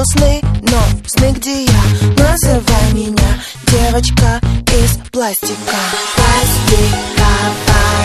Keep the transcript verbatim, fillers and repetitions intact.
видел сны, но сны где я? Называй меня девочка из пластика. Пластиковая